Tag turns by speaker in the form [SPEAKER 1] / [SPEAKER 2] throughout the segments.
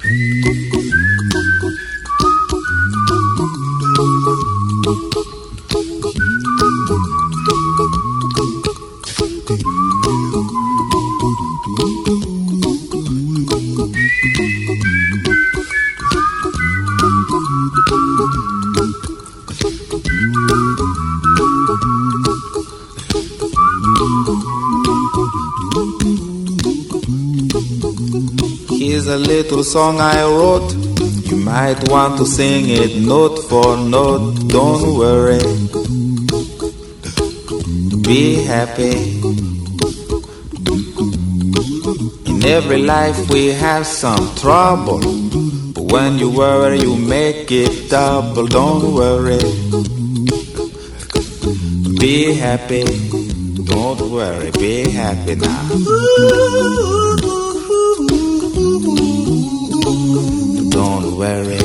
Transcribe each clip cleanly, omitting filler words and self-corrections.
[SPEAKER 1] Here's a little song I wrote. You might want to sing it note for note. Don't worry, be happy. In every life we have some trouble, but when you worry you make it double. Don't worry, be happy. Don't worry, be happy now. Don't worry,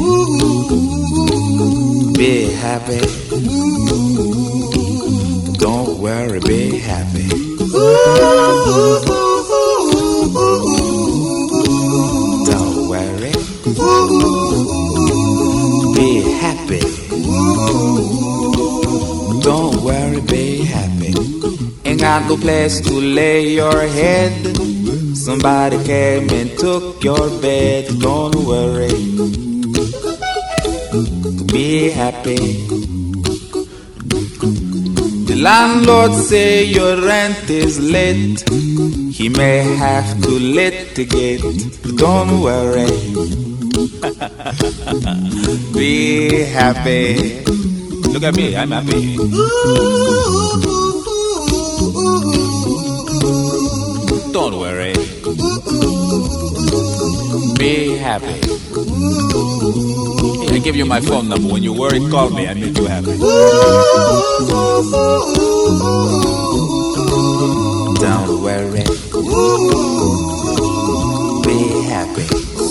[SPEAKER 1] be happy. Don't worry, be happy. Don't worry, be happy. Don't worry, be happy. Ain't got no place to lay your head. Somebody came and took your bed. Don't worry, be happy. The landlord say your rent is late. He may have to litigate. Don't worry, be happy. Look at me, I'm happy. Don't worry, be happy. I give you my phone number. When you worry, call me. I make you happy. Don't worry, be happy.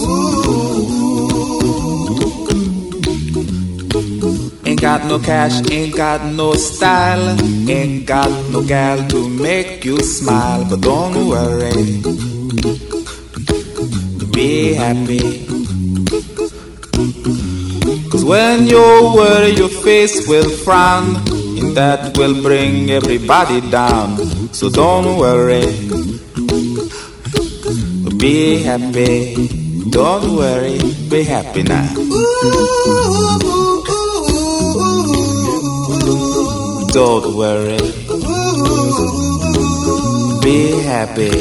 [SPEAKER 1] Ain't got no cash, ain't got no style, ain't got no gal to make you smile. But don't worry, be happy. 'Cause when you worry your face will frown, and that will bring everybody down. So don't worry, be happy. Don't worry, be happy now. Don't worry, be happy.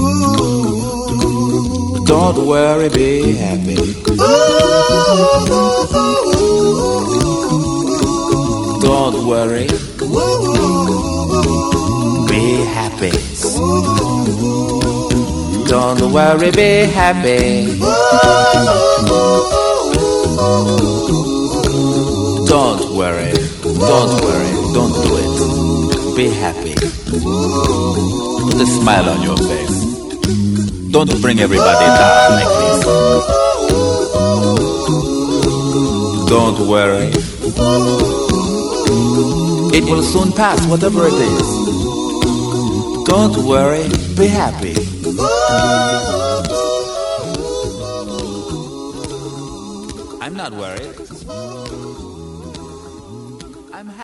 [SPEAKER 1] Don't worry, be happy. Don't worry, be happy. Don't worry, be happy. Don't worry, don't do it. Be happy. Put a smile on your face. Don't bring everybody down like this. Don't worry, it will soon pass, whatever it is. Don't worry, be happy. I'm not worried.